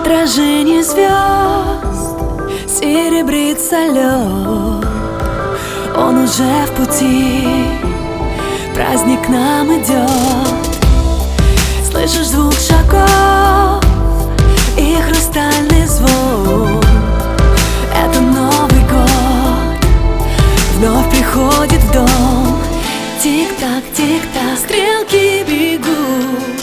отражении звезд серебрится лед. Он уже в пути, праздник к нам идет. Слышишь звук шагов и хрустальный звон. Это Новый год вновь приходит в дом. Тик-так, тик-так, стрелки бегут.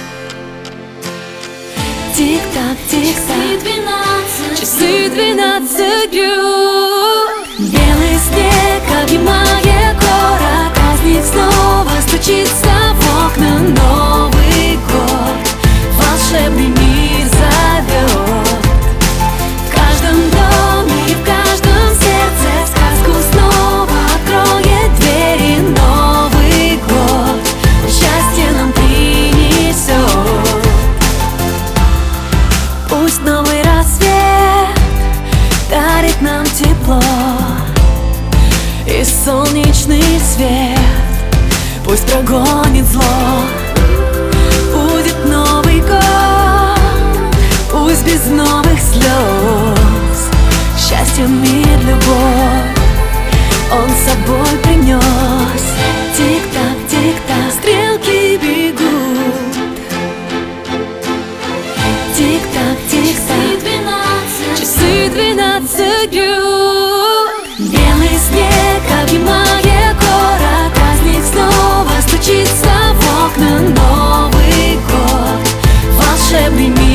Тик-так, тик-так, часы 12 бьют. Белый снег обнимает город. Праздник снова стучится в окна. Новый год волшебный мир зовет. В каждом доме и в каждом сердце сказку снова откроет двери. Новый год счастье нам принесет. Пусть новый рассвет дарит нам тепло и солнечный свет. Пусть прогонит зло. Будет Новый год, пусть без новых слез. Счастье, мир, любовь Он с собой принес. Тик-так, тик-так, стрелки бегут. Тик-так, тик-так, часы 12 бьют. Белый снег обнимает город. Праздник снова стучится в окна. Новый год волшебный мир